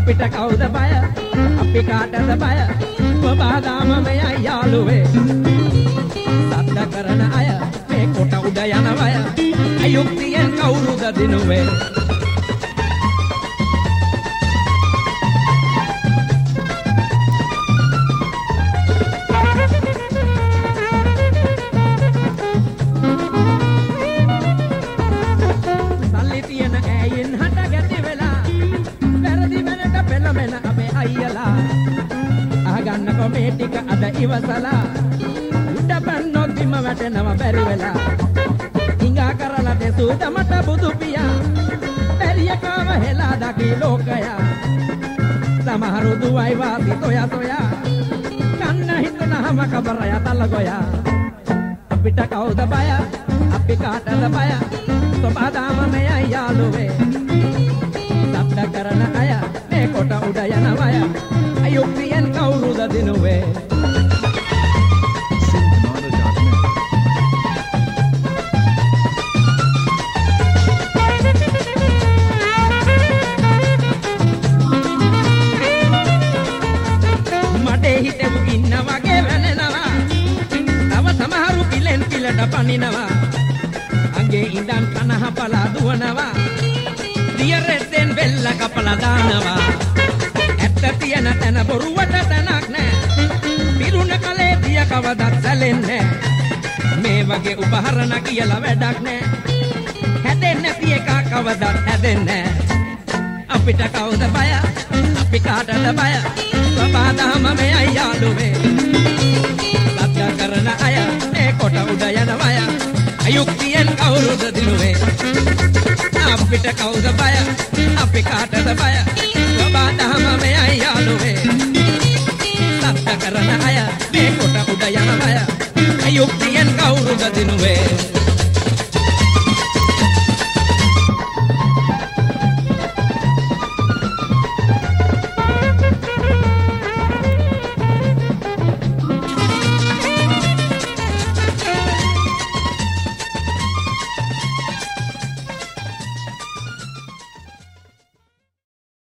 අපිට කවුද බය අපි කාටද බය ඔබාදාම මෙයයි යාළුවේ සද්ද කරන අය මේ කොට උඩ යන වය අයුක්තියෙන් කවුරුද දිනුවේ සල්ලි තියන ඇයින් හට ගැති වෙලා වැරදි වෙනට පෙළමෙන අපේ අයියලා අහගන්නකො මේ ටික අද ඉවසලා උඩ පැන්නොත් බිම වැටෙනවා බැරි වෙලා හිඟා කරලා දෙසූද මට බුදු පියා එරියකව හෙලා දකි ලෝකයා සමහරු දුවයි වාසි තොයා තොයා කන්න හිතනහම කබරය තල ගොයා අපිට කවුද බය අපි කාටද බය සබදාම මෙයයි යාළුවේ සබ්ද කරන අය මේ කොට උඩ යන වය අයුක්තියෙන් කවුරුද දිනුවේ මඩේ හිටපු ඉන්න වගේ වැනෙනවා තව සමහරු පිලෙන් පිලට පනිනවා අගේ ඉඳන් කනහ පලා දුවනවා දියරෙන් වෙල්ල කපලා දානවා ඇත්ත තියන තැන බොරුවට තැනක් නෑ පිරුණ කලේ දිය කවදත් සැලෙන්නේ මේ වගේ උපහරණ කියලා වැඩක් නෑ හැදෙන්නේ නැති එක කවදත් හැදෙන්නේ අපිට කවුද බය අපි කාටද බය සබදාම මෙයයි යාළුවේ සද්ද කරන අය මේ කොට උඩ යන වය අයුක්තියෙන් කවුරුද දිනුවේ අපිට කවුද බය අපි කාටද බය සබදාම මෙයයි යාළුවේ සද්ද කරන අය මේ කොට උඩ යන වය අයුක්තියෙන් කවුරුද දිනුවේ